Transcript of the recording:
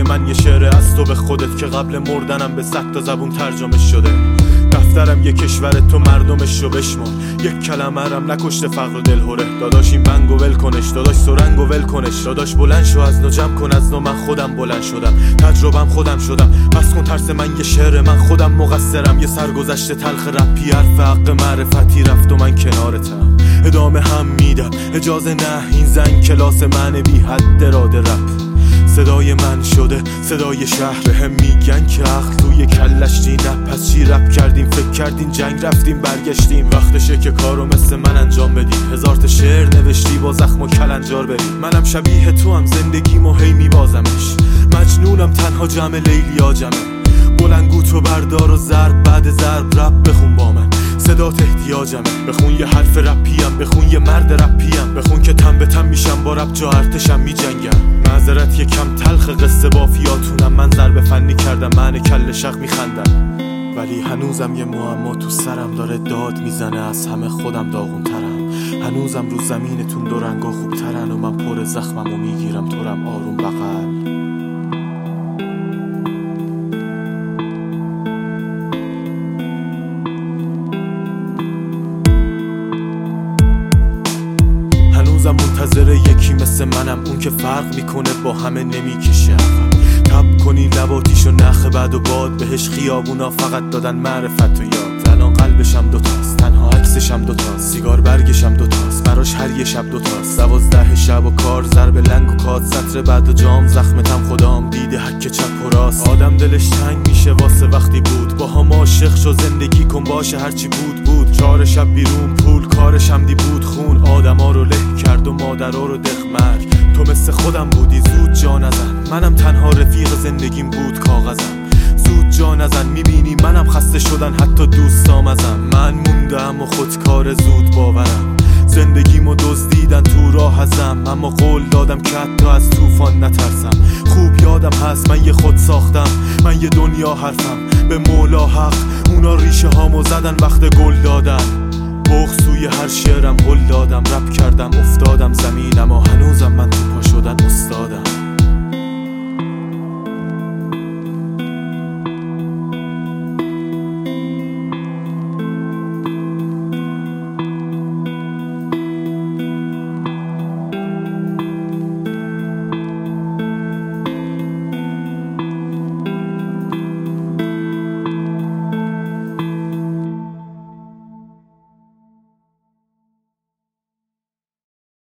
من یه شعر از تو به خودت که قبل مردنم به 100 تا زبون ترجمه شده. دفترم یه کشور تو مردمش رو بشمار، یک کلمه رم نکشته فقر و دلهوره. داداش این بنگو ول کنش، داداش سرنگو ول کنش، داداش بلند شو از نو جمع کن از نو. من خودم بلند شدم، تجربم خودم شدم، بس کن ترس من یه شعر، من خودم مقصرم. یه سرگذشت تلخ رپی حرف حق معرفتی رفت و من کنارتم، ادامه هم میدم. اجازه نه این زن کلاس من بی حد اراده رپ صدای من شده، صدای شهر. هم میگن که عقل توی کلش دی، نه پس چی رپ کردیم، فکر کردیم جنگ رفتیم برگشتیم. وقتشه که کارو مثل من انجام بدیم، 1000 تا شعر نوشتی با زخم و کلنجار بریم. منم شبیه تو هم زندگیمو هی میبازمش، مجنونم تنها جمع لیلیا جمع. بلنگو تو بردار و ضرب بعد ضرب رپ بخون با من، صدات احتیاجمه. بخون یه حرف رپیم، بخون یه مرد رپیم، بخون که تن به تن میشم با رپ، جا ارتشم میجنگم. معذرت یه کم تلخ قصه بافیاتونم، من ضرب فنی کردم من کل شق میخندم. ولی هنوزم یه معما تو سرم داره داد میزنه، از همه خودم داغون ترم. هنوزم رو زمینتون دو رنگا خوب ترن و من پر زخمم و میگیرم تورم آروم بغل. هنوزم منتظر یکی مثل منم، اون که فرق میکنه با همه نمیکشه. تب کنی لباتیشو نخ بعد و باد بهش خیابونا فقط دادن معرفت و یاد. الان قلبشم دوتاست، تنها عکسشم دوتاست، سیگار برگشم دوتاست، براش هر یه شب دوتاست. 12 شب و کار، ضرب لنگ و کات، سطر بعد و جام، زخمتم خدام دیده حک چپ و راست. آدم دلش تنگ میشه واسه وقتی بود با هم عاشق شو، زندگی کن باشه هرچی بود بود. 4 شب بیرون پول، کارش هم دی بود خون، آدما رو له کرد و مادرها رو دخمرگ. تو مثل خودم بودی زود جا نزن، منم تنها رفیق زندگیم بود کاغذم. زود جا نزن، میبینی منم خسته شدن حتی دوستام ازم. من موندم و خودکار زود باورم، زندگیمو دزدیدن تو راه ازم. اما قول دادم که حتی از طوفان نترسم. خوب یادم هست من یه خود ساختم، من یه دنیا حرفم به مولا حق. اونا ریشه هامو زدن وقت گل دادن، بغض توی هر شعرم هل دادم. رپ کردم افتادم زمینم و هنوزم من تو پا شدن استادم.